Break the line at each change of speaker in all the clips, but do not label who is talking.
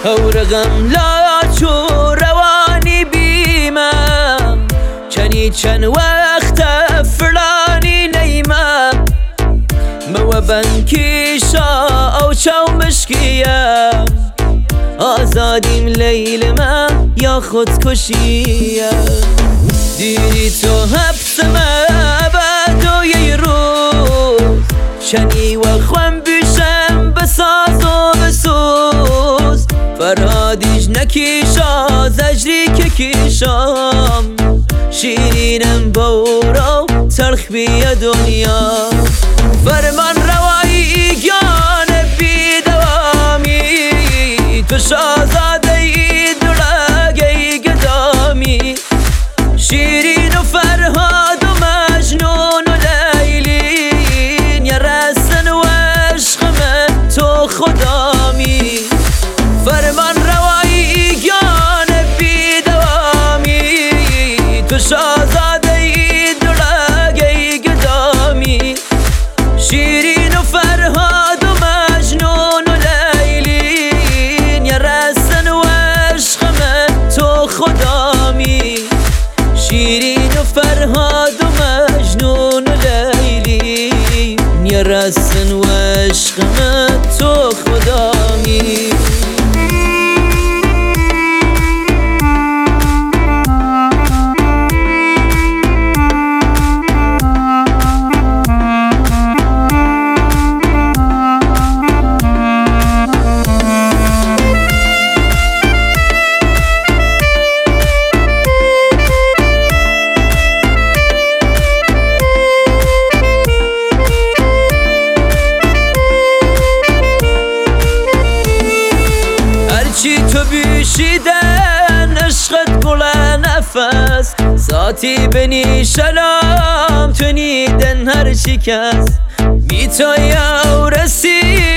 هەورەغەم لا چۆ ڕەوانی بیمە چەنی چەند وەختە فلانی نەیمە مەوە بەنکیشە ئەو چاو مشکیە ئازادیم لەیلمە یا خودکشیە دیری تۆ هەبسمە بە دۆیەی ڕووز چەنیوە خوێم بیشەم بە ساز و بەسوز فەرهادیش نەکیشە زەجری کێکیشەم شیرینم بەورە و تەلخ بیە دنیا فەرمان ڕەوایی گیانە بیدەوامی توش ئازادەی دوڕەگەی گەدامی شیرین و فەرهاد و مەجنون و لەیلین یەڕەسن و عشقمە تۆ خودامی فەرمان ڕەوایی گیانە بیدەوامی توش ئازادەی دوڕەگەی گەدامی شیرین و فەرهاد و مەجنون و لەیلین یەڕەسن و عشقمە تۆ خودامی شیرین و فەرهاد و مەجنون و لەیلین یەڕەسن و عشقمە تۆ خودامی چی تو بیشیدن عشقت گڵە نەفەس ساتی بنی شەلام تونیدن هەرچی کەس بی تۆیە و ڕەسی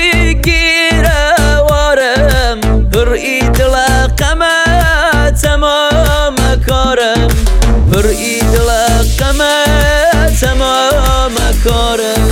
گیرەوارم پڕئی دڵە قەمە تەمامە کارم پڕئی دڵە قەمە تەمامە کارم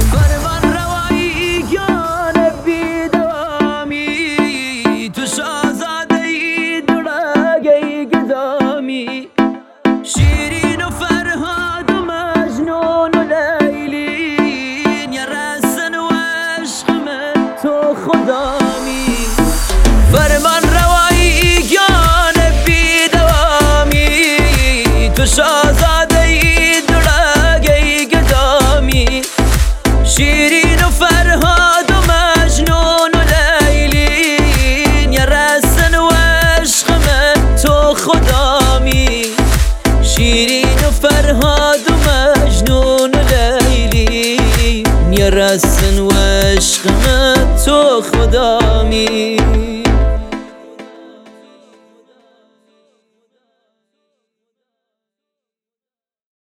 شیرین و فەرهاد و مەجنون و لەیلین یەڕەسن و عشقمە تۆ خودامی فەرمان ڕەوایی گیانە بیدەوامی توش ئازادەی دوڕەگەی گەدامی شیرین و فەرهاد و مەجنون و لەیلین یەڕەسن و عشقمە تۆ خودامی شیرین و فەرهاد و مەجنون و لەیلین یەڕەسن و عشقمە تۆ خودامی